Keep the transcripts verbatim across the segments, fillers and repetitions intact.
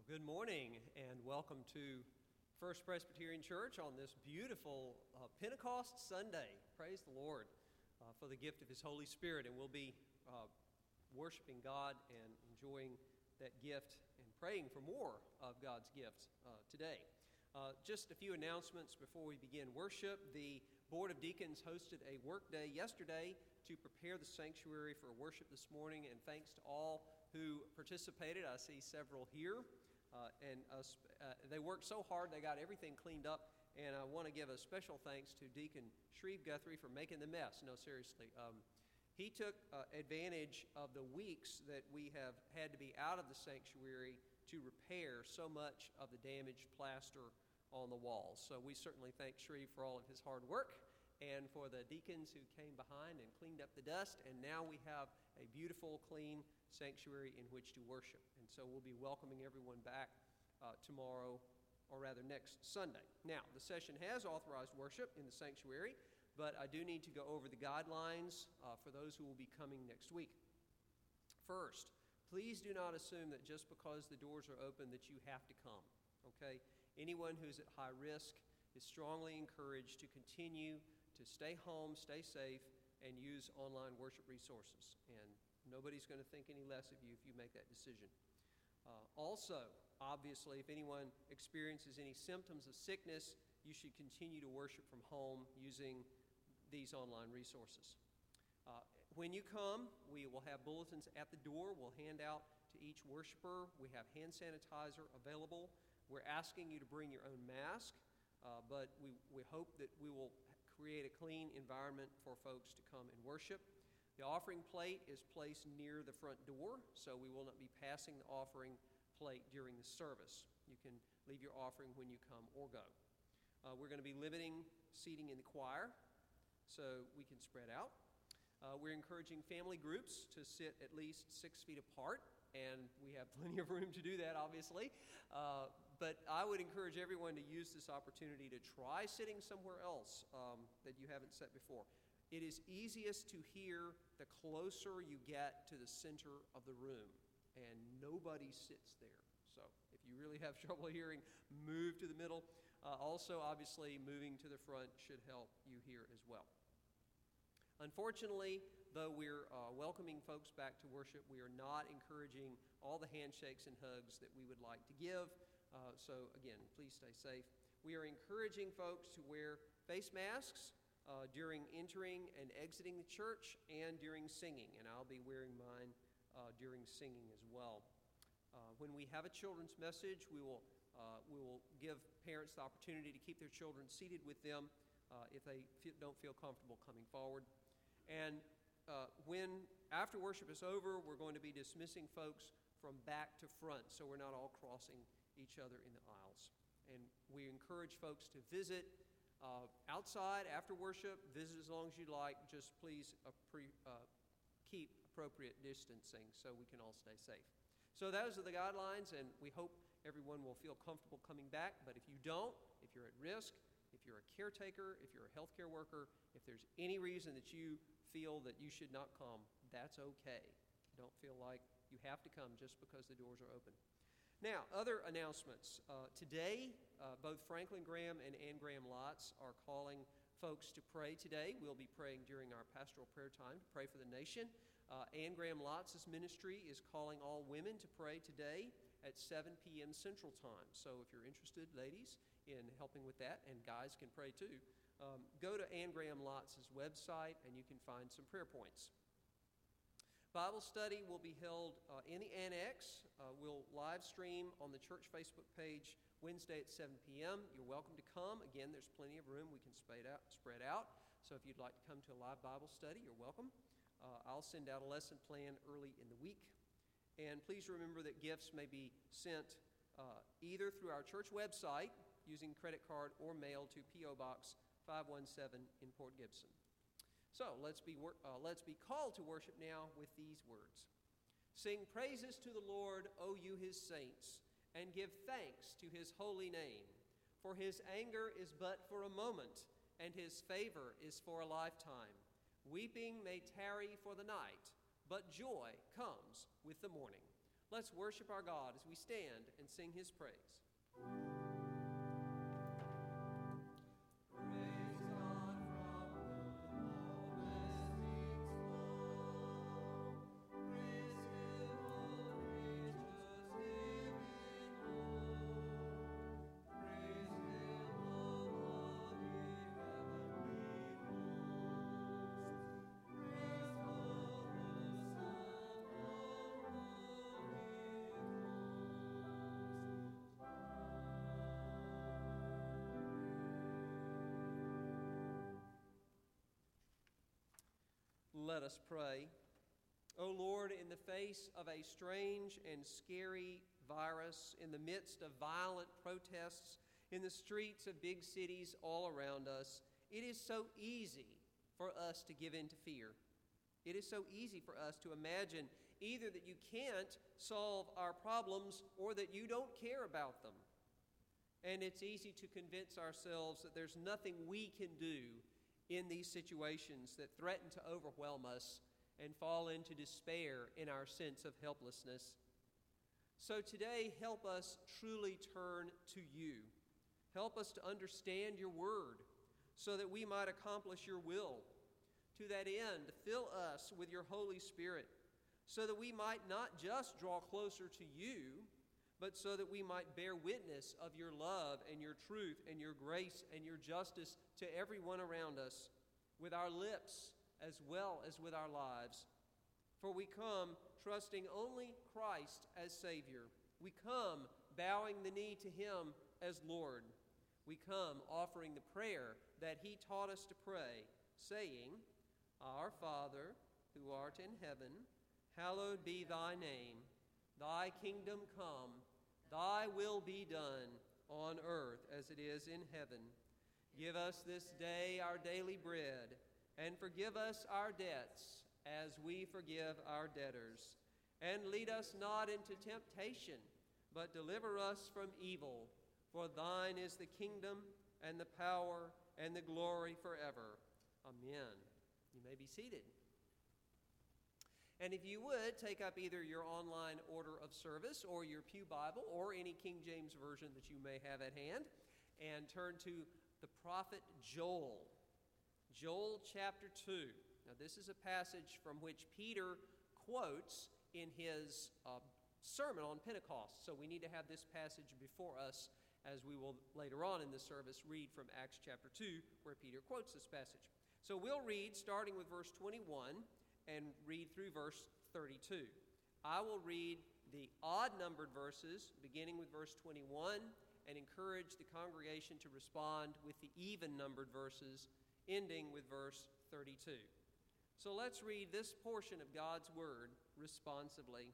Good morning and welcome to First Presbyterian Church on this beautiful uh, Pentecost Sunday. Praise the Lord uh, for the gift of His Holy Spirit, and we'll be uh, worshiping God and enjoying that gift and praying for more of God's gift uh, today. Uh, just a few announcements before we begin worship. The Board of Deacons hosted a work day yesterday to prepare the sanctuary for worship this morning, and thanks to all who participated. I see several here. Uh, and uh, uh, they worked so hard, they got everything cleaned up, and I want to give a special thanks to Deacon Shreve Guthrie for making the mess. No, seriously. Um, he took uh, advantage of the weeks that we have had to be out of the sanctuary to repair so much of the damaged plaster on the walls. So we certainly thank Shreve for all of his hard work, and for the deacons who came behind and cleaned up the dust, and now we have a beautiful, clean sanctuary in which to worship. And so we'll be welcoming everyone back uh, tomorrow, or rather next Sunday. Now, the session has authorized worship in the sanctuary, but I do need to go over the guidelines uh, for those who will be coming next week. First, please do not assume that just because the doors are open that you have to come, okay? Anyone who's at high risk is strongly encouraged to continue to stay home, stay safe, and use online worship resources. And nobody's going to think any less of you if you make that decision. Uh, also, obviously, if anyone experiences any symptoms of sickness, you should continue to worship from home using these online resources. Uh, when you come, we will have bulletins at the door. We'll hand out to each worshiper. We have hand sanitizer available. We're asking you to bring your own mask, uh, but we, we hope that we will create a clean environment for folks to come and worship. The offering plate is placed near the front door, so we will not be passing the offering plate during the service. You can leave your offering when you come or go. Uh, we're going to be limiting seating in the choir so we can spread out. Uh, we're encouraging family groups to sit at least six feet apart, and we have plenty of room to do that, obviously. Uh, but I would encourage everyone to use this opportunity to try sitting somewhere else um, that you haven't sat before. It is easiest to hear the closer you get to the center of the room, and nobody sits there. So if you really have trouble hearing, move to the middle. Uh, also, obviously, moving to the front should help you hear as well. Unfortunately, though we're uh, welcoming folks back to worship, we are not encouraging all the handshakes and hugs that we would like to give. Uh, so again, please stay safe. We are encouraging folks to wear face masks Uh, during entering and exiting the church and during singing, and I'll be wearing mine uh, during singing as well. Uh, when we have a children's message, we will uh, we will give parents the opportunity to keep their children seated with them uh, if they feel, don't feel comfortable coming forward. And uh, when after worship is over, we're going to be dismissing folks from back to front, so we're not all crossing each other in the aisles. And we encourage folks to visit Uh, outside after worship, visit as long as you like. Just please uh, pre, uh, keep appropriate distancing so we can all stay safe. So those are the guidelines, and we hope everyone will feel comfortable coming back. But if you don't, if you're at risk, if you're a caretaker, if you're a healthcare worker, if there's any reason that you feel that you should not come, that's okay. Don't feel like you have to come just because the doors are open. Now, other announcements. Uh, today, uh, both Franklin Graham and Ann Graham Lotz are calling folks to pray today. We'll be praying during our pastoral prayer time to pray for the nation. Uh, Ann Graham Lotz's ministry is calling all women to pray today at seven p.m. Central Time. So if you're interested, ladies, in helping with that, and guys can pray too, um, go to Ann Graham Lotz's website and you can find some prayer points. Bible study will be held uh, in the annex. Uh, we'll live stream on the church Facebook page Wednesday at seven p.m. You're welcome to come. Again, there's plenty of room. We can spread out. Spread out. So if you'd like to come to a live Bible study, you're welcome. Uh, I'll send out a lesson plan early in the week. And please remember that gifts may be sent uh, either through our church website using credit card or mail to P O Box five one seven in Port Gibson. So let's be uh, let's be called to worship now with these words. Sing praises to the Lord, O you his saints, and give thanks to his holy name. For his anger is but for a moment, and his favor is for a lifetime. Weeping may tarry for the night, but joy comes with the morning. Let's worship our God as we stand and sing His praise. Let us pray. O Lord, in the face of a strange and scary virus, in the midst of violent protests in the streets of big cities all around us, it is so easy for us to give in to fear. It is so easy for us to imagine either that you can't solve our problems or that you don't care about them. And it's easy to convince ourselves that there's nothing we can do in these situations that threaten to overwhelm us and fall into despair in our sense of helplessness. So today, help us truly turn to you. Help us to understand your word so that we might accomplish your will. To that end, fill us with your Holy Spirit so that we might not just draw closer to you, but so that we might bear witness of your love and your truth and your grace and your justice to everyone around us, with our lips as well as with our lives. For we come trusting only Christ as Savior. We come bowing the knee to Him as Lord. We come offering the prayer that He taught us to pray, saying, Our Father, who art in heaven, hallowed be thy name. Thy kingdom come, thy will be done on earth as it is in heaven. Give us this day our daily bread, and forgive us our debts as we forgive our debtors. And lead us not into temptation, but deliver us from evil. For thine is the kingdom, and the power, and the glory forever. Amen. You may be seated. And if you would, take up either your online order of service or your Pew Bible or any King James Version that you may have at hand, and turn to the prophet Joel. Joel chapter two. Now this is a passage from which Peter quotes in his uh, sermon on Pentecost. So we need to have this passage before us as we will later on in the service read from Acts chapter two, where Peter quotes this passage. So we'll read starting with verse twenty-one and read through verse thirty-two. I will read the odd-numbered verses beginning with verse twenty-one and encourage the congregation to respond with the even-numbered verses ending with verse thirty-two. So let's read this portion of God's word responsively.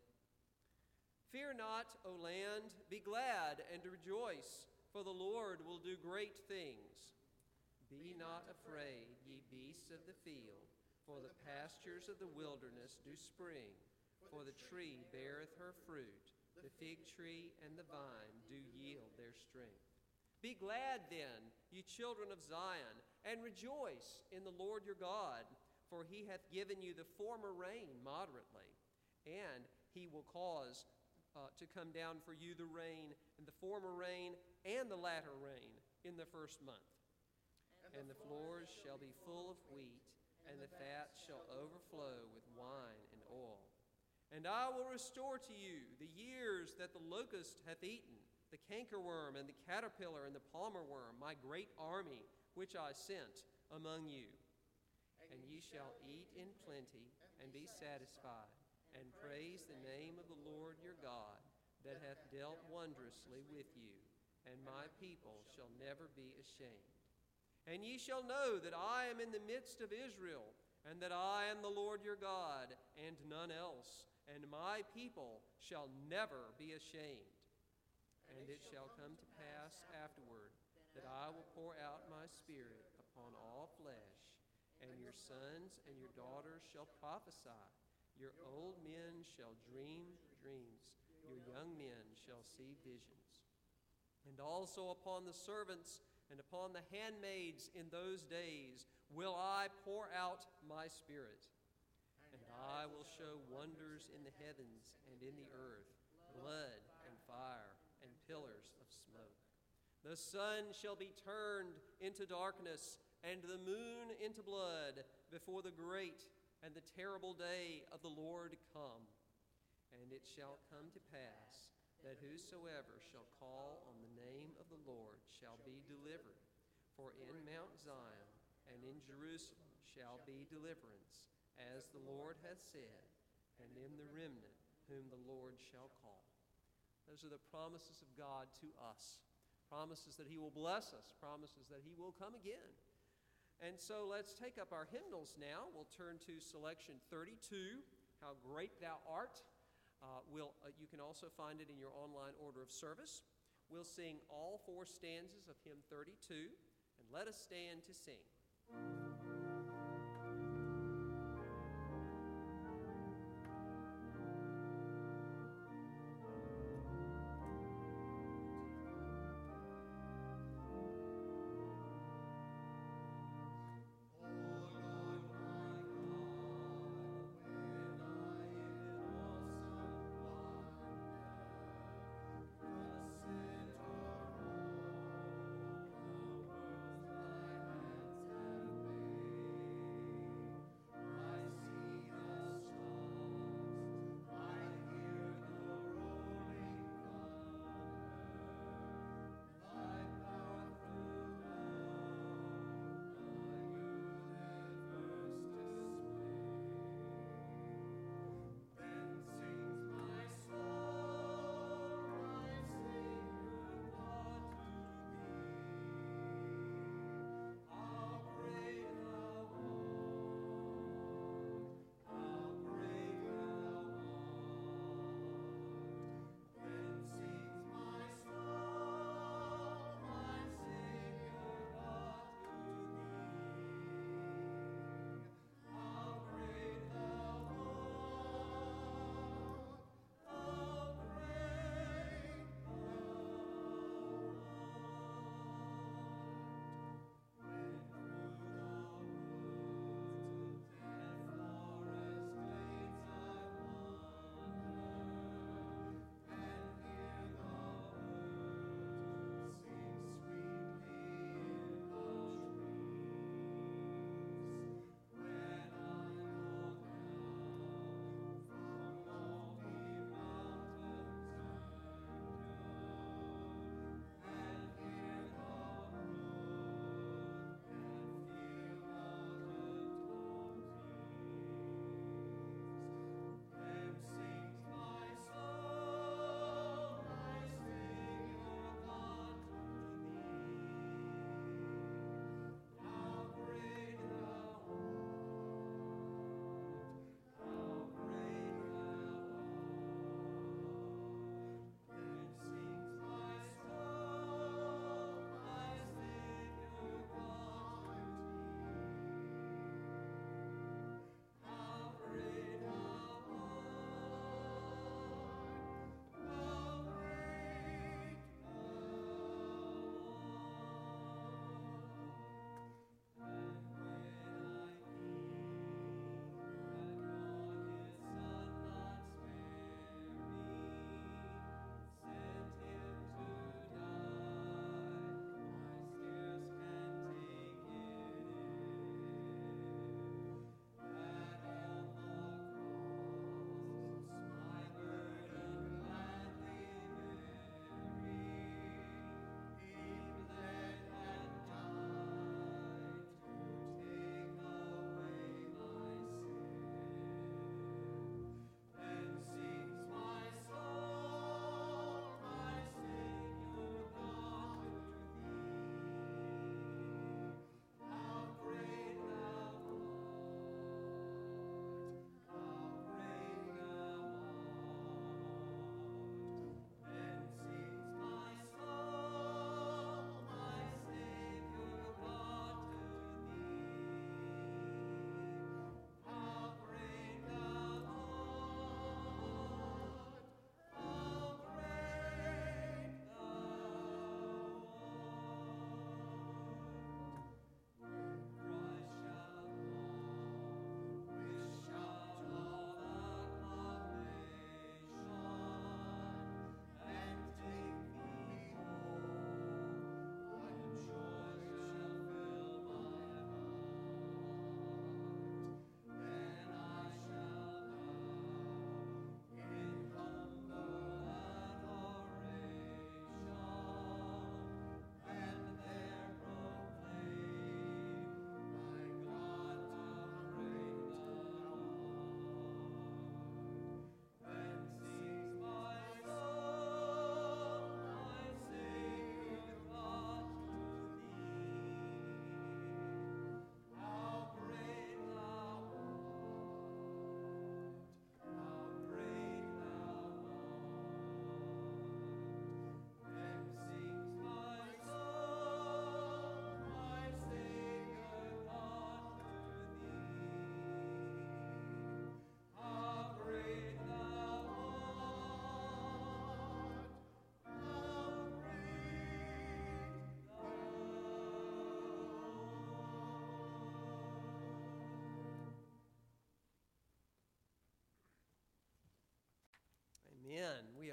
Fear not, O land, be glad and rejoice, for the Lord will do great things. Be not afraid, ye beasts of the field, for the pastures of the wilderness do spring, for the tree beareth her fruit, the fig tree and the vine do yield their strength. Be glad then, ye children of Zion, and rejoice in the Lord your God, for he hath given you the former rain moderately, and he will cause uh, to come down for you the rain, and the former rain and the latter rain in the first month. And the floors shall be full of wheat, and the fat shall overflow with wine and oil. And I will restore to you the years that the locust hath eaten, the cankerworm and the caterpillar and the palmer worm, my great army, which I sent among you. And ye shall eat in plenty and be satisfied, and praise the name of the Lord your God, that hath dealt wondrously with you, and my people shall never be ashamed. And ye shall know that I am in the midst of Israel, and that I am the Lord your God, and none else, and my people shall never be ashamed. And it shall come to pass afterward that I will pour out my Spirit upon all flesh, and your sons and your daughters shall prophesy. Your old men shall dream dreams. Your young men shall see visions. And also upon the servants and upon the handmaids in those days will I pour out my Spirit. And I will show wonders in the heavens and in the earth, The sun shall be turned into darkness, and the moon into blood, before the great and the terrible day of the Lord come. And it shall come to pass that whosoever shall call on the name of the Lord shall be delivered. For in Mount Zion and in Jerusalem shall be deliverance, as the Lord hath said, and in the remnant whom the Lord shall call. Those are the promises of God to us. Promises that he will bless us. Promises that he will come again. And so let's take up our hymnals now. We'll turn to selection thirty-two, How Great Thou Art. Uh, we'll, uh, you can also find it in your online order of service. We'll sing all four stanzas of hymn thirty-two, and let us stand to sing. Thy hands have made.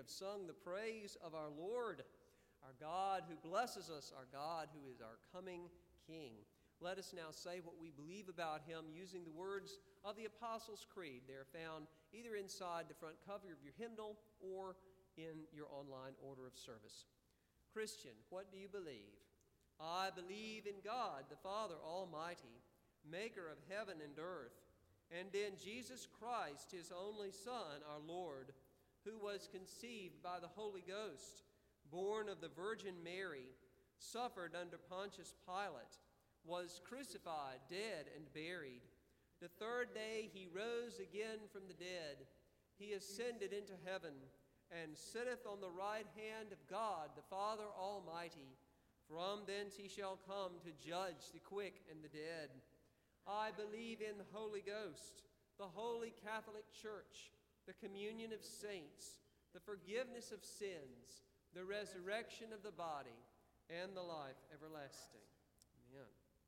have sung the praise of our Lord, our God who blesses us, our God who is our coming King. Let us now say what we believe about him using the words of the Apostles' Creed. They are found either inside the front cover of your hymnal or in your online order of service. Christian, what do you believe? I believe in God, the Father Almighty, maker of heaven and earth, and in Jesus Christ, his only Son, our Lord, who was conceived by the Holy Ghost, born of the Virgin Mary, suffered under Pontius Pilate, was crucified, dead, and buried. The third day he rose again from the dead. He ascended into heaven and sitteth on the right hand of God, the Father Almighty. From thence he shall come to judge the quick and the dead. I believe in the Holy Ghost, the holy Catholic Church, the communion of saints, the forgiveness of sins, the resurrection of the body, and the life everlasting. Amen.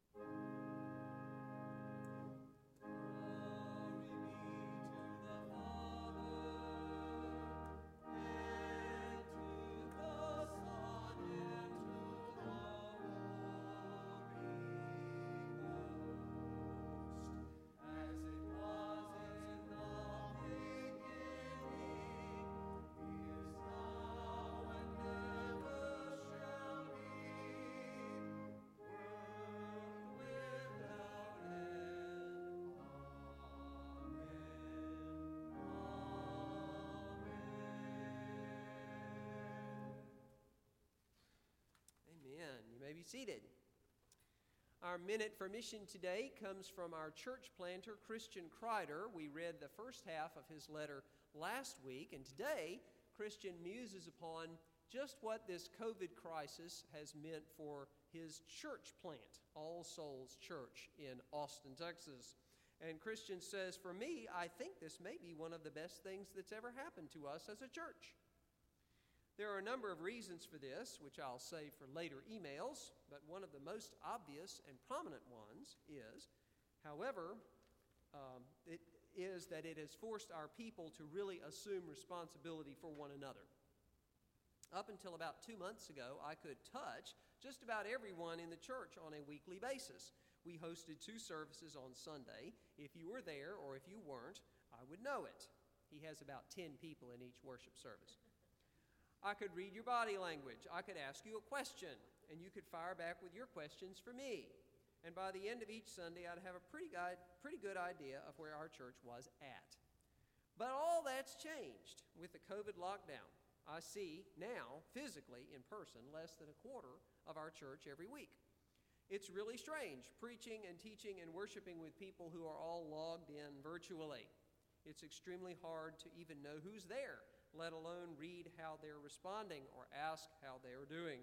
Be seated. Our minute for mission today comes from our church planter, Christian Kreider. We read the first half of his letter last week, and today Christian muses upon just what this COVID crisis has meant for his church plant, All Souls Church in Austin, Texas. And Christian says, for me, I think this may be one of the best things that's ever happened to us as a church. There are a number of reasons for this, which I'll save for later emails, but one of the most obvious and prominent ones is, however, um, it is that it has forced our people to really assume responsibility for one another. Up until about two months ago, I could touch just about everyone in the church on a weekly basis. We hosted two services on Sunday. If you were there or if you weren't, I would know it. He has about ten people in each worship service. I could read your body language. I could ask you a question, and you could fire back with your questions for me. And by the end of each Sunday, I'd have a pretty good, pretty good idea of where our church was at. But all that's changed with the COVID lockdown. I see now, physically, in person, less than a quarter of our church every week. It's really strange, preaching and teaching and worshiping with people who are all logged in virtually. It's extremely hard to even know who's there, let alone read how they're responding or ask how they are doing.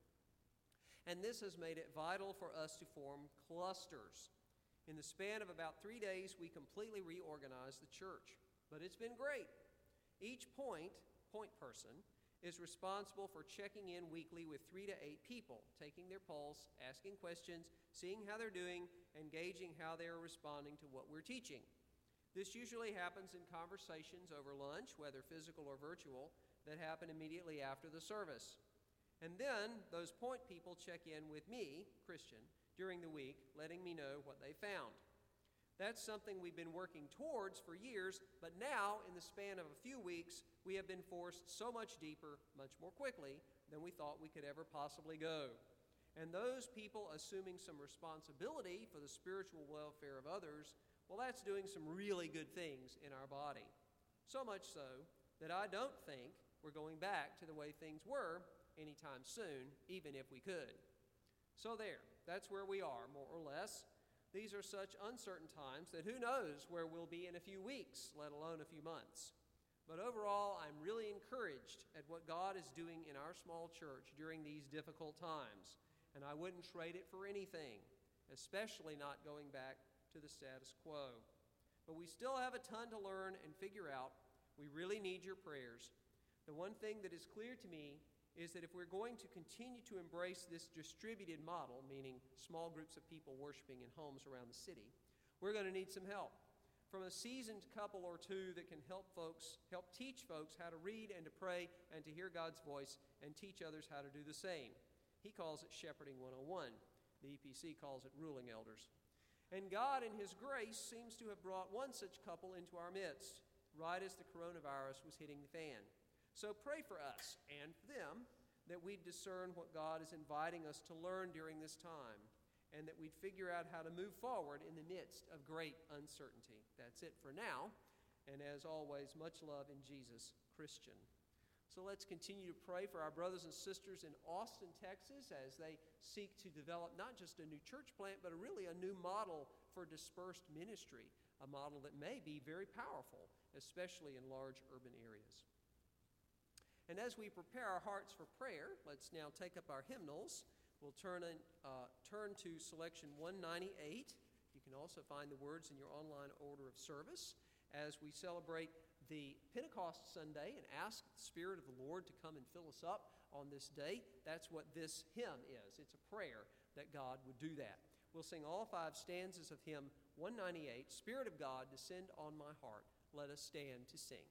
And this has made it vital for us to form clusters. In the span of about three days, we completely reorganized the church. But it's been great. Each point, point person, is responsible for checking in weekly with three to eight people, taking their pulse, asking questions, seeing how they're doing, and gauging how they are responding to what we're teaching. This usually happens in conversations over lunch, whether physical or virtual, that happen immediately after the service. And then those point people check in with me, Christian, during the week, letting me know what they found. That's something we've been working towards for years, but now, in the span of a few weeks, we have been forced so much deeper, much more quickly, than we thought we could ever possibly go. And those people assuming some responsibility for the spiritual welfare of others, well, that's doing some really good things in our body. So much so that I don't think we're going back to the way things were anytime soon, even if we could. So there, that's where we are, more or less. These are such uncertain times that who knows where we'll be in a few weeks, let alone a few months. But overall, I'm really encouraged at what God is doing in our small church during these difficult times, and I wouldn't trade it for anything, especially not going back to the status quo. But we still have a ton to learn and figure out. We really need your prayers. The one thing that is clear to me is that if we're going to continue to embrace this distributed model, meaning small groups of people worshiping in homes around the city, we're going to need some help. from a seasoned couple or two that can help folks, help teach folks how to read and to pray and to hear God's voice and teach others how to do the same. He calls it Shepherding one oh one. The E P C calls it Ruling Elders. And God, in His grace, seems to have brought one such couple into our midst, right as the coronavirus was hitting the fan. So pray for us and for them that we'd discern what God is inviting us to learn during this time, and that we'd figure out how to move forward in the midst of great uncertainty. That's it for now, and as always, much love in Jesus, Christian. So let's continue to pray for our brothers and sisters in Austin, Texas, as they seek to develop not just a new church plant, but a really a new model for dispersed ministry, a model that may be very powerful, especially in large urban areas. And as we prepare our hearts for prayer, let's now take up our hymnals. We'll turn, in, uh, turn to selection one ninety-eight. You can also find the words in your online order of service as we celebrate the Pentecost Sunday and ask the Spirit of the Lord to come and fill us up on this day. That's what this hymn is. It's a prayer that God would do that. We'll sing all five stanzas of hymn one ninety-eight, Spirit of God, descend on my heart. Let us stand to sing.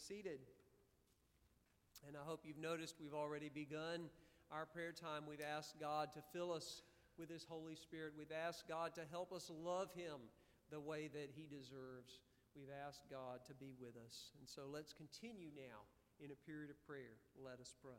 seated. And I hope you've noticed we've already begun our prayer time. We've asked God to fill us with His Holy Spirit. We've asked God to help us love Him the way that He deserves. We've asked God to be with us. And so let's continue now in a period of prayer. Let us pray.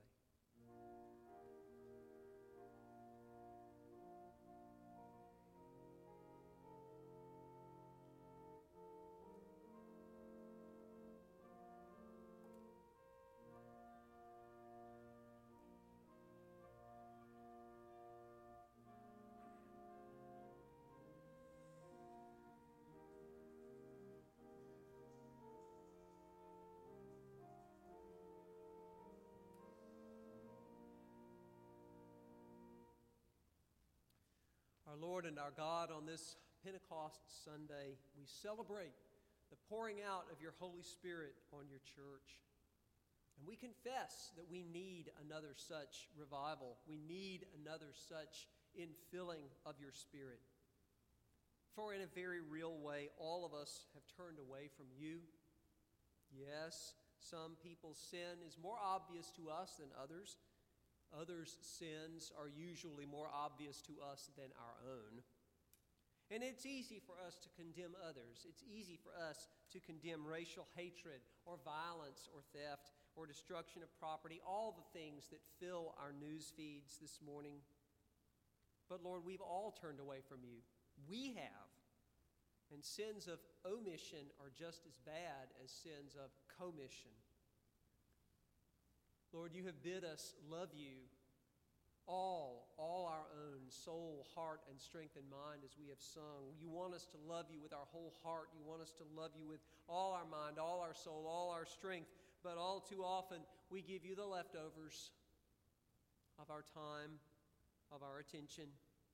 Our Lord and our God, on this Pentecost Sunday, we celebrate the pouring out of your Holy Spirit on your church. And we confess that we need another such revival. We need another such infilling of your Spirit. For in a very real way, all of us have turned away from you. Yes, some people's sin is more obvious to us than others. Others' sins are usually more obvious to us than our own. And it's easy for us to condemn others. It's easy for us to condemn racial hatred or violence or theft or destruction of property, all the things that fill our news feeds this morning. But Lord, we've all turned away from you. We have. And sins of omission are just as bad as sins of commission. Lord, you have bid us love you, all, all our own, soul, heart, and strength and mind as we have sung. You want us to love you with our whole heart. You want us to love you with all our mind, all our soul, all our strength. But all too often, we give you the leftovers of our time, of our attention.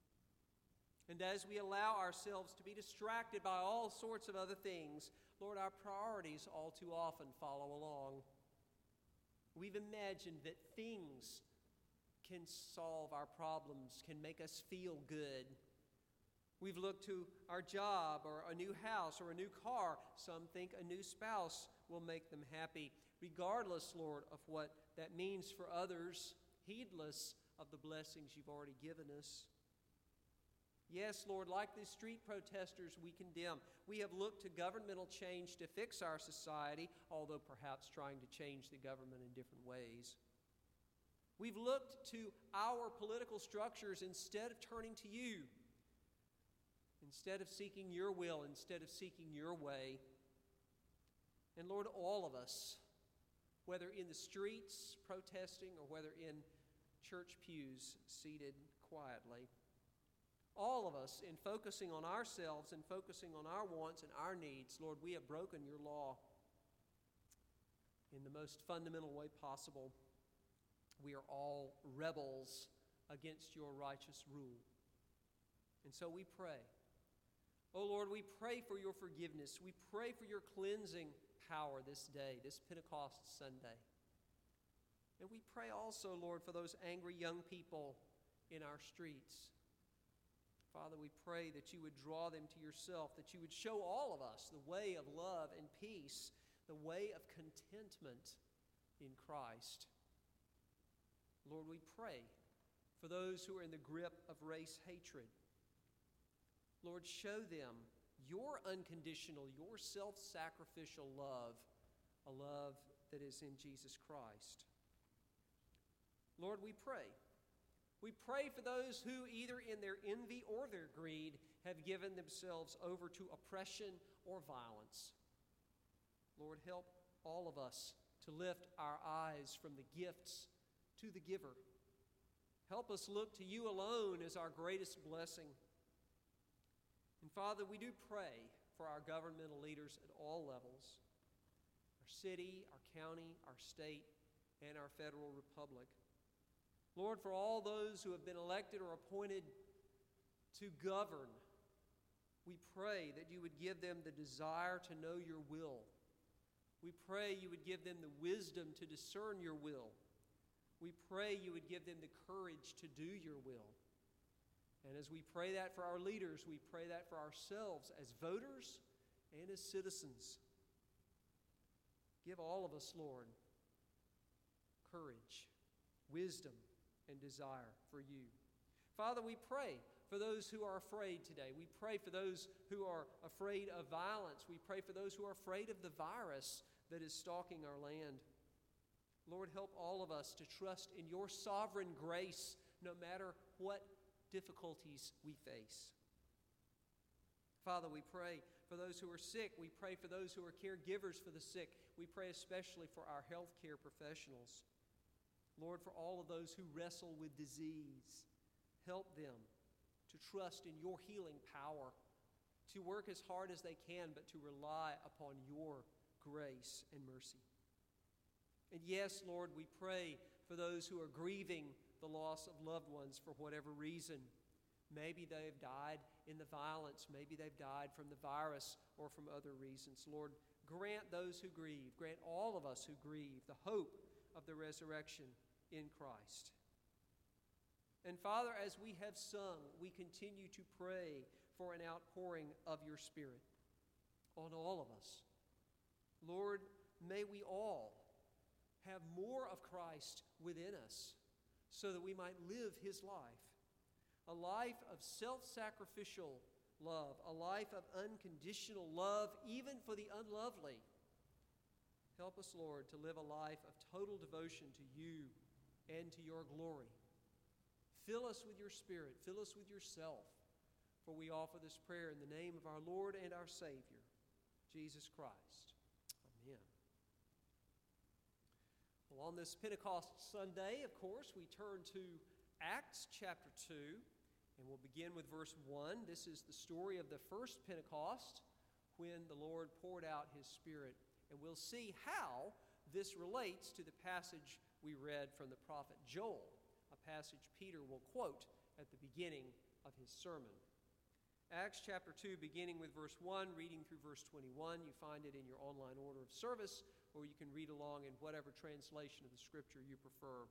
And as we allow ourselves to be distracted by all sorts of other things, Lord, our priorities all too often follow along. We've imagined that things can solve our problems, can make us feel good. We've looked to our job or a new house or a new car. Some think a new spouse will make them happy. Regardless, Lord, of what that means for others, heedless of the blessings you've already given us. Yes, Lord, like the street protesters we condemn, we have looked to governmental change to fix our society, although perhaps trying to change the government in different ways. We've looked to our political structures instead of turning to you, instead of seeking your will, instead of seeking your way. And Lord, all of us, whether in the streets protesting or whether in church pews seated quietly, all of us, in focusing on ourselves and focusing on our wants and our needs, Lord, we have broken your law in the most fundamental way possible. We are all rebels against your righteous rule. And so we pray. Oh Lord, we pray for your forgiveness. We pray for your cleansing power this day, this Pentecost Sunday. And we pray also, Lord, for those angry young people in our streets. Father, we pray that you would draw them to yourself, that you would show all of us the way of love and peace, the way of contentment in Christ. Lord, we pray for those who are in the grip of race hatred. Lord, show them your unconditional, your self-sacrificial love, a love that is in Jesus Christ. Lord, we pray. We pray for those who, either in their envy or their greed, have given themselves over to oppression or violence. Lord, help all of us to lift our eyes from the gifts to the giver. Help us look to you alone as our greatest blessing. And Father, we do pray for our governmental leaders at all levels, our city, our county, our state, and our federal republic. Lord, for all those who have been elected or appointed to govern, we pray that you would give them the desire to know your will. We pray you would give them the wisdom to discern your will. We pray you would give them the courage to do your will. And as we pray that for our leaders, we pray that for ourselves as voters and as citizens. Give all of us, Lord, courage, wisdom, and desire for you. Father, we pray for those who are afraid today. We pray for those who are afraid of violence. We pray for those who are afraid of the virus that is stalking our land. Lord, help all of us to trust in your sovereign grace no matter what difficulties we face. Father, we pray for those who are sick. We pray for those who are caregivers for the sick. We pray especially for our healthcare professionals. Lord, for all of those who wrestle with disease, help them to trust in your healing power, to work as hard as they can, but to rely upon your grace and mercy. And yes, Lord, we pray for those who are grieving the loss of loved ones for whatever reason. Maybe they have died in the violence. Maybe they've died from the virus or from other reasons. Lord, grant those who grieve, grant all of us who grieve the hope of the resurrection in Christ. And Father, as we have sung, we continue to pray for an outpouring of your Spirit on all of us. Lord, may we all have more of Christ within us so that we might live his life. A life of self-sacrificial love, a life of unconditional love, even for the unlovely. Help us, Lord, to live a life of total devotion to you and to your glory. Fill us with your Spirit. Fill us with yourself. For we offer this prayer in the name of our Lord and our Savior, Jesus Christ. Amen. Well, on this Pentecost Sunday, of course, we turn to Acts chapter two. And we'll begin with verse one. This is the story of the first Pentecost when the Lord poured out his Spirit. And we'll see how this relates to the passage we read from the prophet Joel, a passage Peter will quote at the beginning of his sermon. Acts chapter two, beginning with verse one, reading through verse twenty-one. You find it in your online order of service, or you can read along in whatever translation of the Scripture you prefer.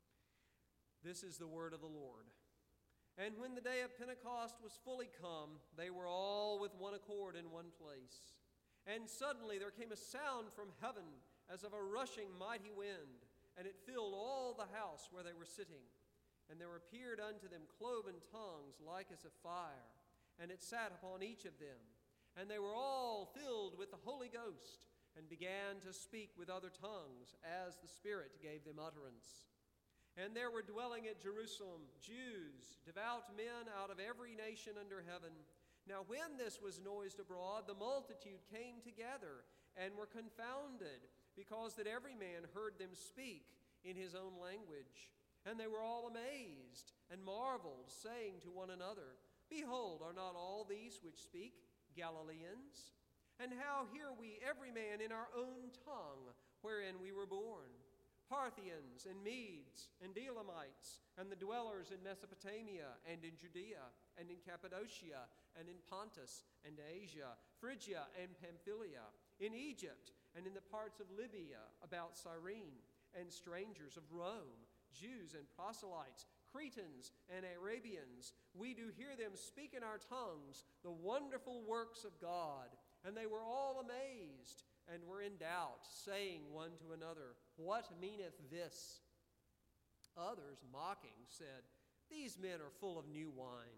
This is the word of the Lord. And when the day of Pentecost was fully come, they were all with one accord in one place. And suddenly there came a sound from heaven as of a rushing mighty wind, and it filled all the house where they were sitting. And there appeared unto them cloven tongues like as of fire, and it sat upon each of them. And they were all filled with the Holy Ghost, and began to speak with other tongues, as the Spirit gave them utterance. And there were dwelling at Jerusalem Jews, devout men out of every nation under heaven. Now when this was noised abroad, the multitude came together and were confounded, because that every man heard them speak in his own language. And they were all amazed and marveled, saying to one another, Behold, are not all these which speak Galileans? And how hear we every man in our own tongue, wherein we were born? Parthians and Medes and Elamites and the dwellers in Mesopotamia and in Judea and in Cappadocia and in Pontus and Asia, Phrygia and Pamphylia, in Egypt and in the parts of Libya about Cyrene, and strangers of Rome, Jews and proselytes, Cretans and Arabians. We do hear them speak in our tongues the wonderful works of God. And they were all amazed and were in doubt, saying one to another, What meaneth this? Others, mocking, said, These men are full of new wine.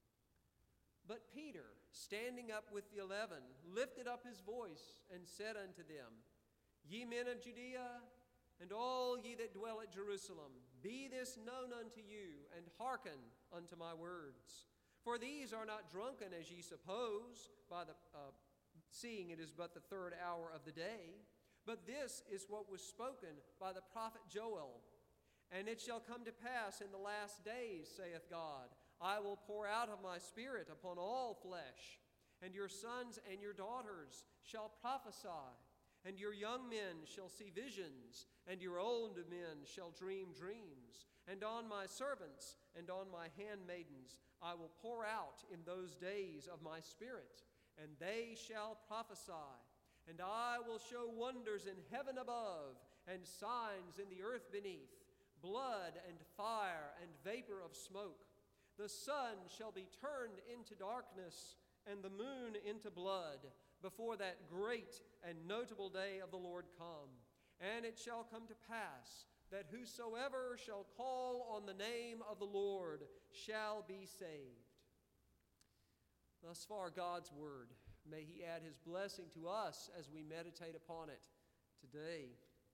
But Peter, standing up with the eleven, lifted up his voice and said unto them, Ye men of Judea, and all ye that dwell at Jerusalem, be this known unto you, and hearken unto my words. For these are not drunken, as ye suppose, by the uh, seeing it is but the third hour of the day. But this is what was spoken by the prophet Joel. And it shall come to pass in the last days, saith God, I will pour out of my Spirit upon all flesh, and your sons and your daughters shall prophesy, and your young men shall see visions, and your old men shall dream dreams. And on my servants and on my handmaidens I will pour out in those days of my Spirit, and they shall prophesy. And I will show wonders in heaven above, and signs in the earth beneath, blood and fire and vapor of smoke. The sun shall be turned into darkness, and the moon into blood, before that great and notable day of the Lord come. And it shall come to pass that whosoever shall call on the name of the Lord shall be saved. Thus far, God's word. May he add his blessing to us as we meditate upon it today.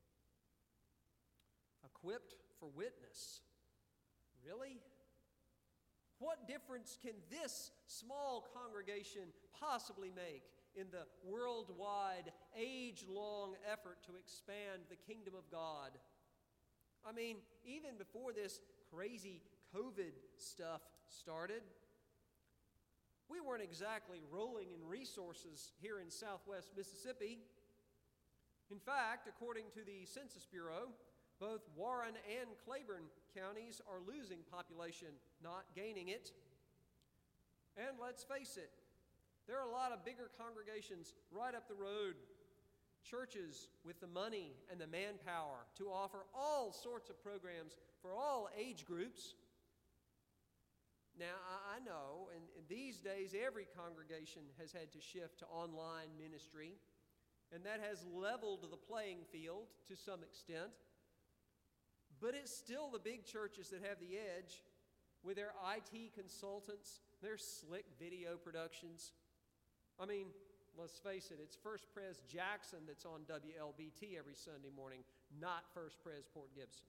Equipped for witness. Really? What difference can this small congregation possibly make in the worldwide, age-long effort to expand the kingdom of God? I mean, even before this crazy COVID stuff started, we weren't exactly rolling in resources here in southwest Mississippi. In fact, according to the Census Bureau, both Warren and Claiborne counties are losing population, not gaining it. And let's face it, there are a lot of bigger congregations right up the road, churches with the money and the manpower to offer all sorts of programs for all age groups. Now, I know, and these days every congregation has had to shift to online ministry, and that has leveled the playing field to some extent. But it's still the big churches that have the edge with their I T consultants, their slick video productions. I mean, let's face it, it's First Pres Jackson that's on W L B T every Sunday morning, not First Pres Port Gibson.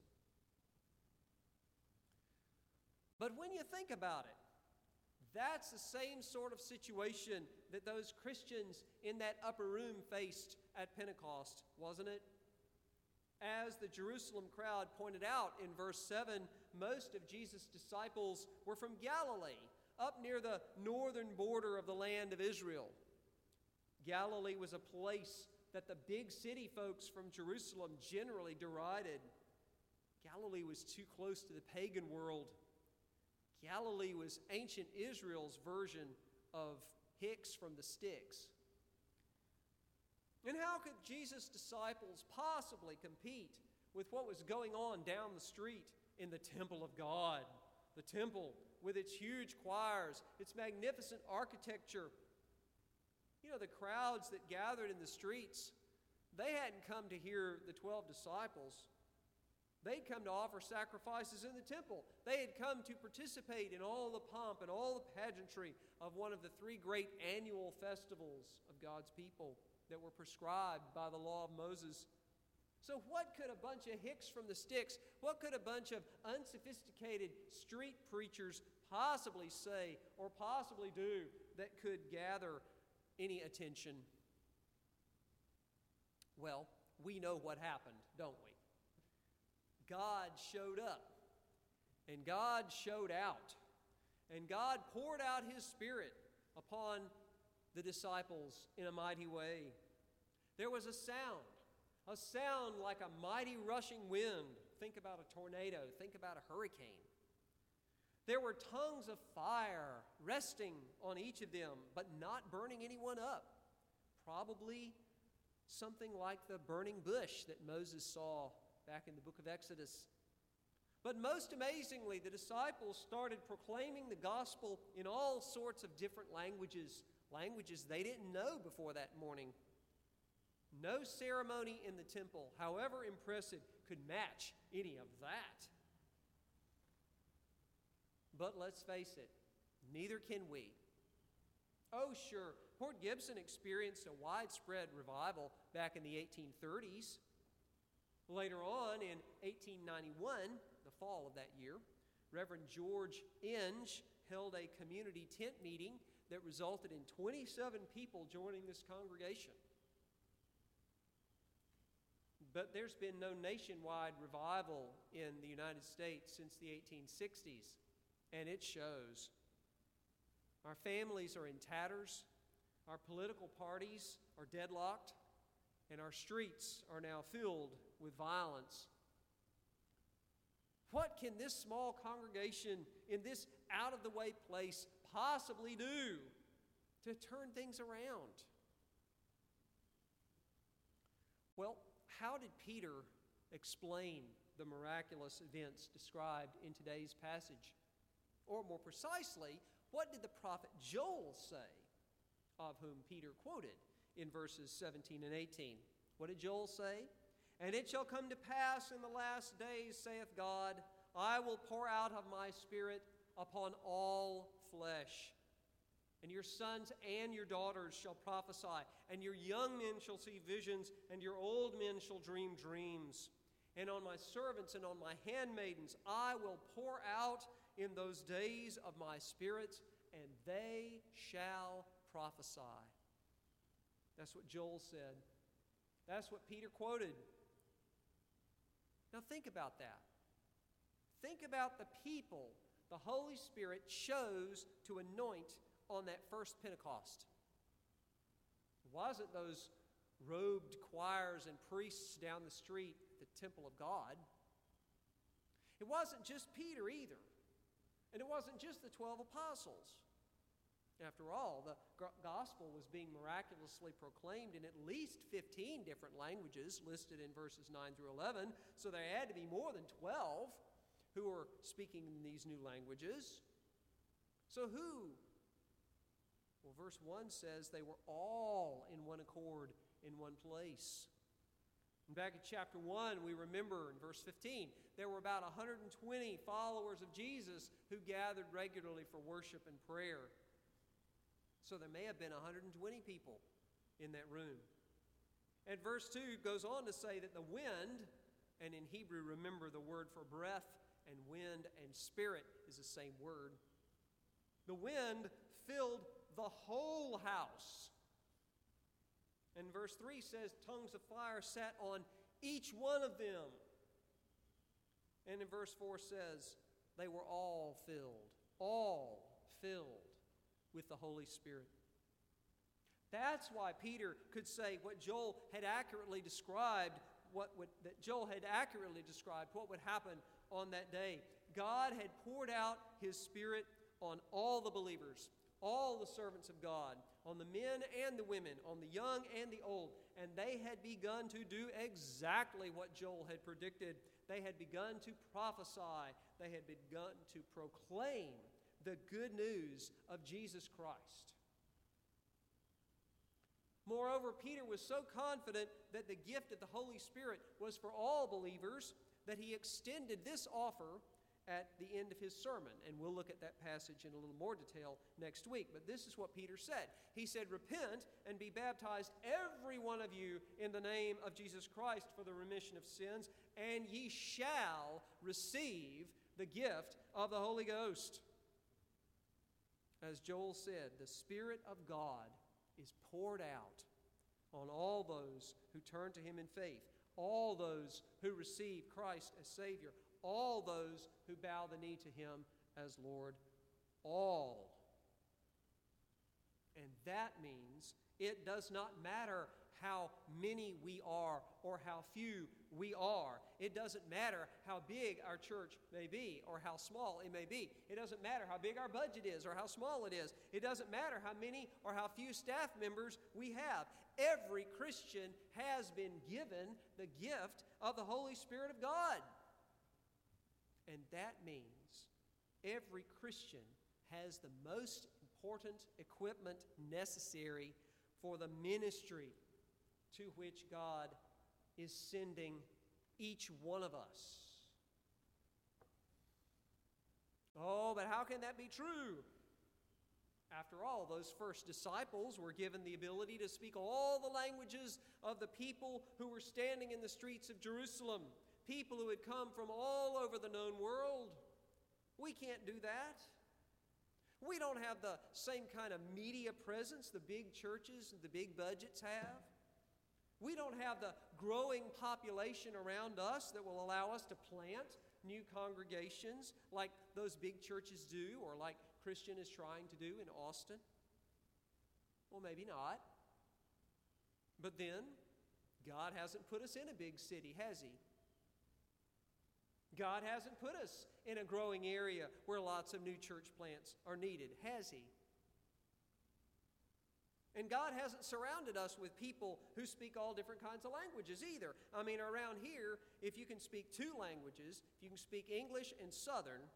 But when you think about it, that's the same sort of situation that those Christians in that upper room faced at Pentecost, wasn't it? As the Jerusalem crowd pointed out in verse seven, most of Jesus' disciples were from Galilee, up near the northern border of the land of Israel. Galilee was a place that the big city folks from Jerusalem generally derided. Galilee was too close to the pagan world. Galilee was ancient Israel's version of Hicks from the Sticks. And how could Jesus' disciples possibly compete with what was going on down the street in the temple of God? The temple with its huge choirs, its magnificent architecture. You know, the crowds that gathered in the streets, they hadn't come to hear the twelve disciples. They'd come to offer sacrifices in the temple. They had come to participate in all the pomp and all the pageantry of one of the three great annual festivals of God's people that were prescribed by the law of Moses. So what could a bunch of hicks from the sticks, what could a bunch of unsophisticated street preachers possibly say or possibly do that could gather any attention? Well, we know what happened, don't we? God showed up, and God showed out, and God poured out his Spirit upon the disciples in a mighty way. There was a sound, a sound like a mighty rushing wind. Think about a tornado, think about a hurricane. There were tongues of fire resting on each of them, but not burning anyone up. Probably something like the burning bush that Moses saw back in the book of Exodus. But most amazingly, the disciples started proclaiming the gospel in all sorts of different languages, languages they didn't know before that morning. No ceremony in the temple, however impressive, could match any of that. But let's face it, neither can we. Oh, sure, Port Gibson experienced a widespread revival back in the eighteen thirties. Later on, in eighteen ninety-one, the fall of that year, Reverend George Inge held a community tent meeting that resulted in twenty-seven people joining this congregation. But there's been no nationwide revival in the United States since the eighteen sixties, and it shows. Our families are in tatters, our political parties are deadlocked, and our streets are now filled with violence. What can this small congregation in this out-of-the-way place possibly do to turn things around? Well, how did Peter explain the miraculous events described in today's passage? Or more precisely, what did the prophet Joel say, of whom Peter quoted in verses seventeen and eighteen. What did Joel say? And it shall come to pass in the last days, saith God, I will pour out of my Spirit upon all flesh. And your sons and your daughters shall prophesy, and your young men shall see visions, and your old men shall dream dreams. And on my servants and on my handmaidens I will pour out in those days of my Spirit, and they shall prophesy. That's what Joel said. That's what Peter quoted. Now think about that. Think about the people the Holy Spirit chose to anoint on that first Pentecost. It wasn't those robed choirs and priests down the street at the temple of God. It wasn't just Peter either. And it wasn't just the twelve apostles. After all, the gospel was being miraculously proclaimed in at least fifteen different languages listed in verses nine through eleven, so there had to be more than twelve who were speaking in these new languages. So who? Well, verse one says they were all in one accord in one place. And back in chapter one, we remember in verse fifteen, there were about one hundred twenty followers of Jesus who gathered regularly for worship and prayer. So there may have been one hundred twenty people in that room. And verse two goes on to say that the wind, and in Hebrew, remember the word for breath and wind and spirit is the same word. The wind filled the whole house. And verse three says, tongues of fire sat on each one of them. And in verse four says, they were all filled, all filled with the Holy Spirit. That's why Peter could say what Joel had accurately described, what would, that Joel had accurately described what would happen on that day. God had poured out His Spirit on all the believers, all the servants of God, on the men and the women, on the young and the old, and they had begun to do exactly what Joel had predicted. They had begun to prophesy. They had begun to proclaim the good news of Jesus Christ. Moreover, Peter was so confident that the gift of the Holy Spirit was for all believers that he extended this offer at the end of his sermon. And we'll look at that passage in a little more detail next week. But this is what Peter said. He said, repent and be baptized, every one of you, in the name of Jesus Christ for the remission of sins, and ye shall receive the gift of the Holy Ghost. As Joel said, the Spirit of God is poured out on all those who turn to Him in faith, all those who receive Christ as Savior, all those who bow the knee to Him as Lord, all. And that means it does not matter how many we are or how few we are. It doesn't matter how big our church may be or how small it may be. It doesn't matter how big our budget is or how small it is. It doesn't matter how many or how few staff members we have. Every Christian has been given the gift of the Holy Spirit of God. And that means every Christian has the most important equipment necessary for the ministry to which God is sending each one of us. Oh, but how can that be true? After all, those first disciples were given the ability to speak all the languages of the people who were standing in the streets of Jerusalem, people who had come from all over the known world. We can't do that. We don't have the same kind of media presence the big churches and the big budgets have. We don't have the growing population around us that will allow us to plant new congregations like those big churches do, or like Christian is trying to do in Austin. Well, maybe not. But then, God hasn't put us in a big city, has He? God hasn't put us in a growing area where lots of new church plants are needed, has He? And God hasn't surrounded us with people who speak all different kinds of languages either. I mean, around here, if you can speak two languages, if you can speak English and Southern,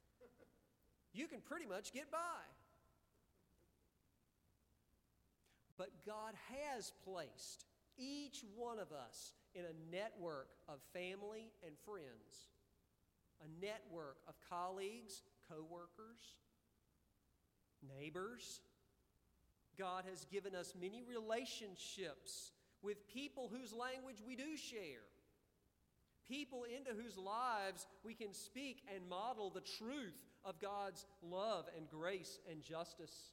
you can pretty much get by. But God has placed each one of us in a network of family and friends, a network of colleagues, co-workers, neighbors. God has given us many relationships with people whose language we do share, people into whose lives we can speak and model the truth of God's love and grace and justice.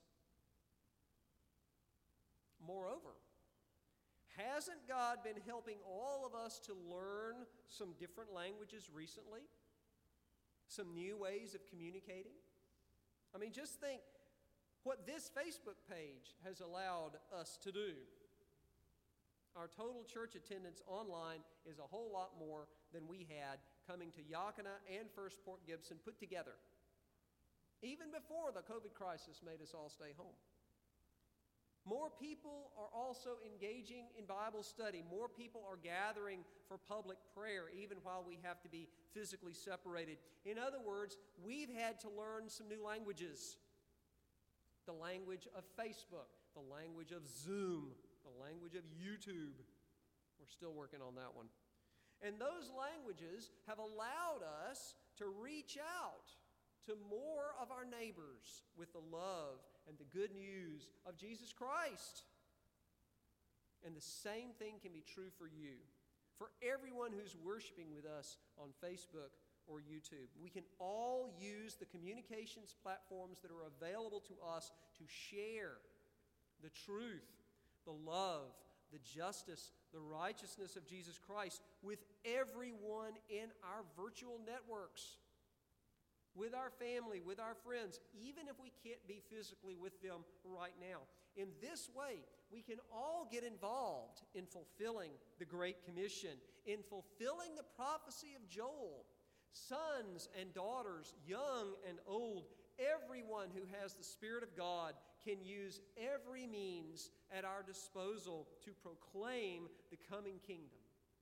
Moreover, hasn't God been helping all of us to learn some different languages recently? Some new ways of communicating? I mean, just think what this Facebook page has allowed us to do. Our total church attendance online is a whole lot more than we had coming to Yakima and First Port Gibson put together, even before the COVID crisis made us all stay home. More people are also engaging in Bible study. More people are gathering for public prayer, even while we have to be physically separated. In other words, we've had to learn some new languages. The language of Facebook, the language of Zoom, the language of YouTube. We're still working on that one. And those languages have allowed us to reach out to more of our neighbors with the love and the good news of Jesus Christ. And the same thing can be true for you, for everyone who's worshiping with us on Facebook or YouTube. We can all use the communications platforms that are available to us to share the truth, the love, the justice, the righteousness of Jesus Christ with everyone in our virtual networks, with our family, with our friends, even if we can't be physically with them right now. In this way, we can all get involved in fulfilling the Great Commission, in fulfilling the prophecy of Joel. Sons and daughters, young and old, everyone who has the Spirit of God can use every means at our disposal to proclaim the coming kingdom.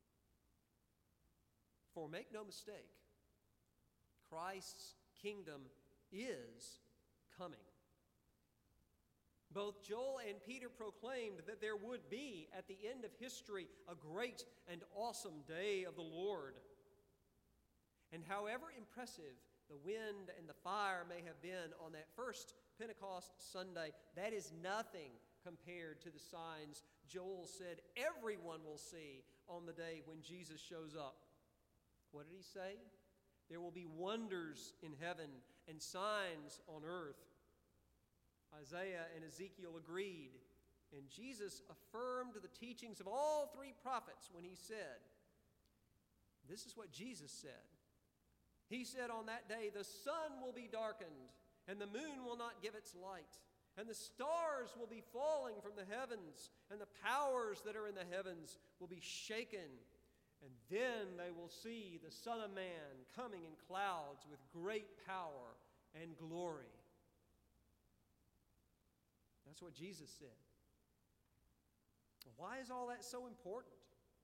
For make no mistake, Christ's kingdom is coming. Both Joel and Peter proclaimed that there would be, at the end of history, a great and awesome day of the Lord. And however impressive the wind and the fire may have been on that first Pentecost Sunday, that is nothing compared to the signs Joel said everyone will see on the day when Jesus shows up. What did he say? There will be wonders in heaven and signs on earth. Isaiah and Ezekiel agreed, and Jesus affirmed the teachings of all three prophets when he said, this is what Jesus said. He said on that day, the sun will be darkened, and the moon will not give its light, and the stars will be falling from the heavens, and the powers that are in the heavens will be shaken. And then they will see the Son of Man coming in clouds with great power and glory. That's what Jesus said. Why is all that so important?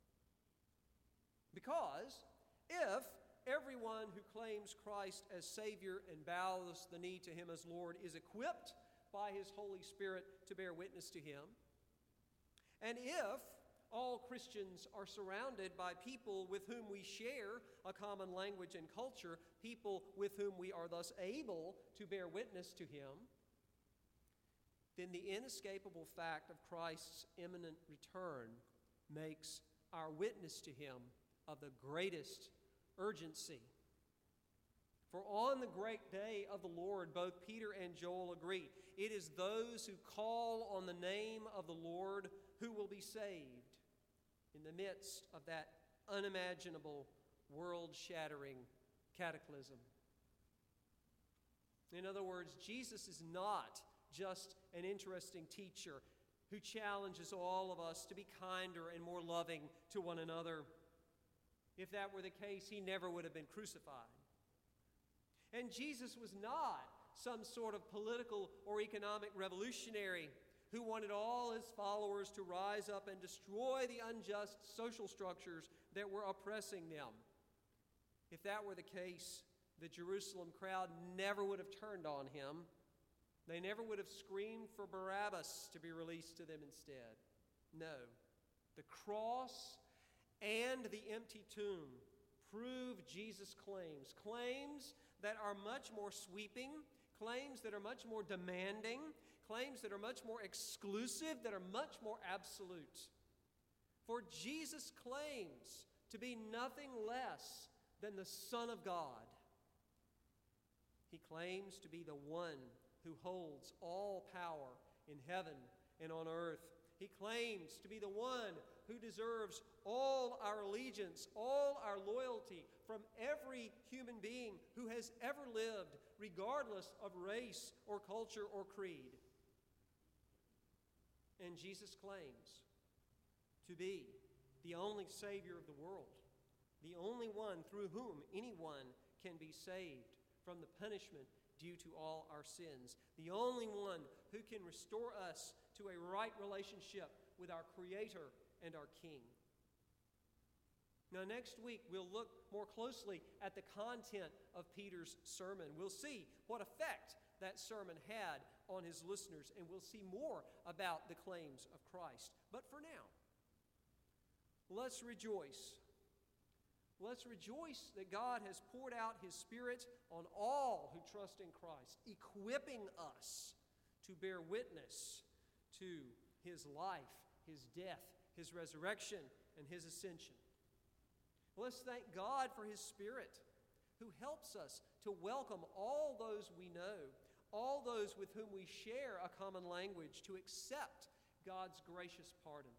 Because if everyone who claims Christ as Savior and bows the knee to Him as Lord is equipped by His Holy Spirit to bear witness to Him, and if all Christians are surrounded by people with whom we share a common language and culture, people with whom we are thus able to bear witness to Him, then the inescapable fact of Christ's imminent return makes our witness to Him of the greatest urgency. For on the great day of the Lord, both Peter and Joel agree, it is those who call on the name of the Lord who will be saved in the midst of that unimaginable, world-shattering cataclysm. In other words, Jesus is not just an interesting teacher who challenges all of us to be kinder and more loving to one another. If that were the case, He never would have been crucified. And Jesus was not some sort of political or economic revolutionary who wanted all His followers to rise up and destroy the unjust social structures that were oppressing them. If that were the case, the Jerusalem crowd never would have turned on Him. They never would have screamed for Barabbas to be released to them instead. No. The cross and the empty tomb prove Jesus' claims. Claims that are much more sweeping, claims that are much more demanding, claims that are much more exclusive, that are much more absolute. For Jesus claims to be nothing less than the Son of God. He claims to be the one who holds all power in heaven and on earth. He claims to be the one who deserves all our allegiance, all our loyalty from every human being who has ever lived, regardless of race or culture or creed. And Jesus claims to be the only Savior of the world, the only one through whom anyone can be saved from the punishment due to all our sins, the only one who can restore us to a right relationship with our Creator and our King. Now, next week, we'll look more closely at the content of Peter's sermon. We'll see what effect that sermon had on his listeners, and we'll see more about the claims of Christ. But for now, let's rejoice. Let's rejoice that God has poured out His Spirit on all who trust in Christ, equipping us to bear witness to His life, His death, His resurrection, and His ascension. Let's thank God for His Spirit, who helps us to welcome all those we know, all those with whom we share a common language, to accept God's gracious pardon.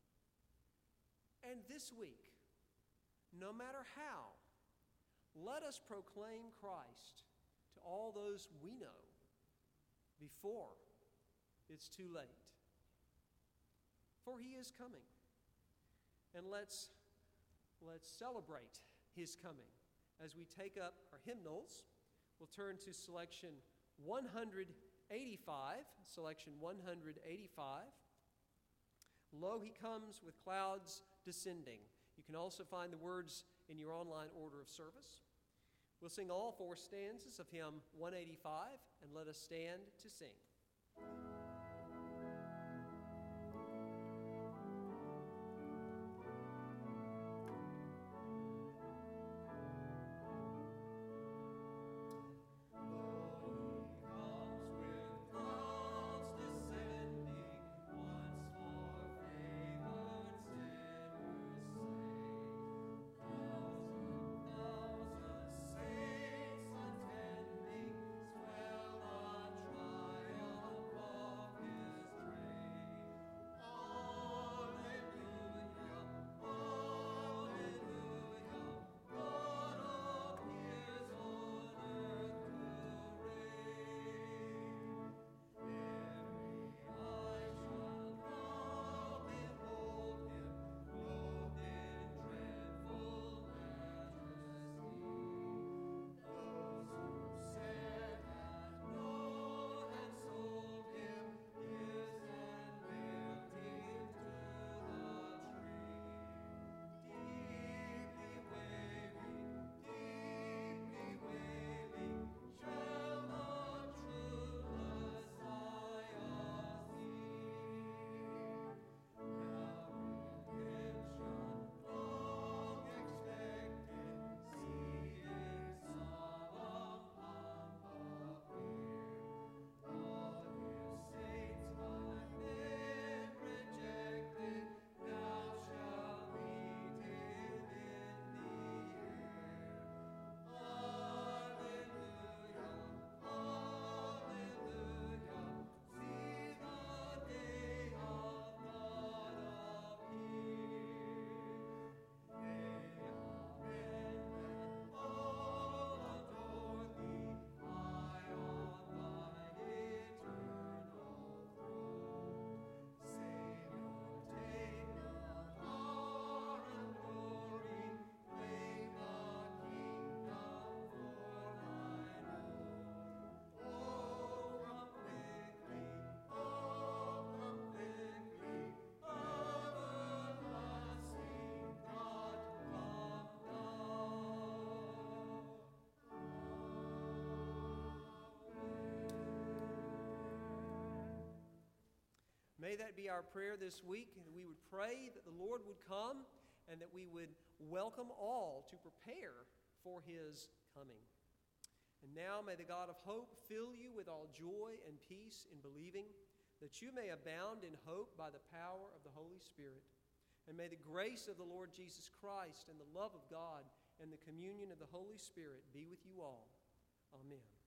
And this week, no matter how, let us proclaim Christ to all those we know before it's too late. For He is coming. And let's, let's celebrate His coming. As we take up our hymnals, we'll turn to selection one eighty-five, selection one eighty-five. Lo, He comes with clouds descending. You can also find the words in your online order of service. We'll sing all four stanzas of hymn one eighty-five, and let us stand to sing. Saints attending, swell the triumph of that be our prayer this week, and we would pray that the Lord would come and that we would welcome all to prepare for His coming. And now may the God of hope fill you with all joy and peace in believing, that you may abound in hope by the power of the Holy Spirit. And may the grace of the Lord Jesus Christ and the love of God and the communion of the Holy Spirit be with you all. Amen.